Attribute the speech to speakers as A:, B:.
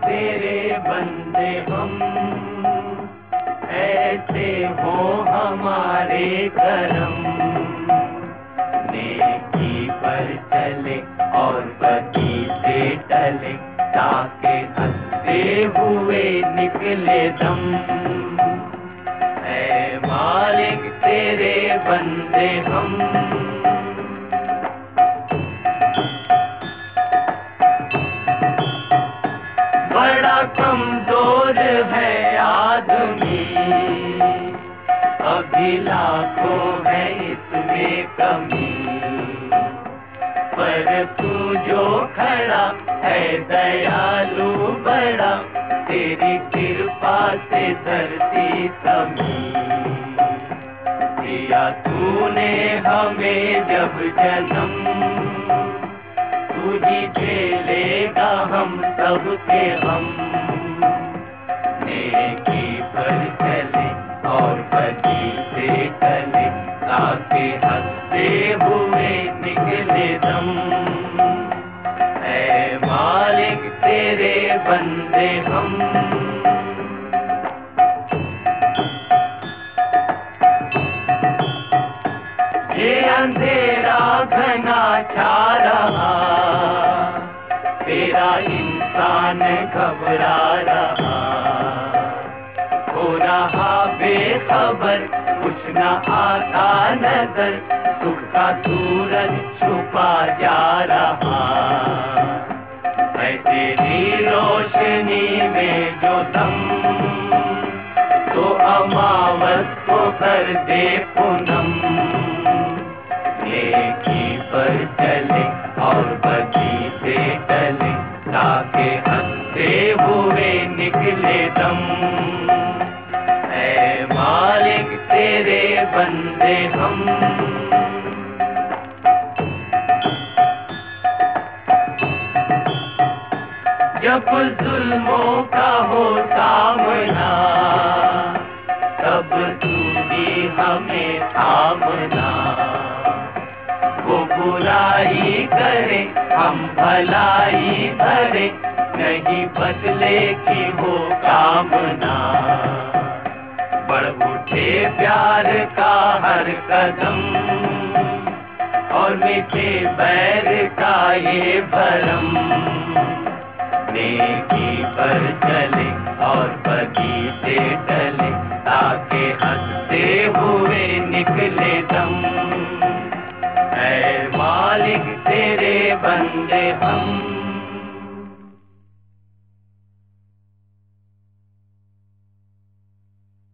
A: तेरे बंदे हम, ऐसे हो हमारे करम। नेकी पर चले और बदी से टले, ताके हंसते हुए निकले दम। ऐ मालिक तेरे बंदे हम। बड़ा कमजोर है आदमी, अभी लाखों है इसमें कमी। पर तू जो खड़ा है दयालु बड़ा, तेरी कृपा से धरती समी। दिया तूने हमें जब जन्म, तू ही झेलेगा हम सबके हम। नेकी पर चले और बदी से टले, ताके हंसते हुए निकले दम। ऐ मालिक तेरे बंदे हम। ये अंधेरा घना छा रहा, तेरा इंसान घबरा रहा। हो रहा बेखबर, कुछ न आता नजर, सुख का सूरज छुपा जा रहा। है तेरी रोशनी में जो दम, तो अमावस को कर दे पूनम। नेकी पर चले और बदी से टले, ताके हंसते हुए निकले दम। ऐ मालिक तेरे बंदे हम। जब जुल्मों का हो सामना, तब तू भी हमें थामना। वो बुराई करे हम भलाई भरे, नहीं बदले की हो कामना। बढ़ उठे प्यार का हर कदम, और मिटे बैर का ये भरम। नेकी पर चले और बदी से टले, ताके हंसते हुए निकले दम। ऐ मालिक तेरे बंदे हम।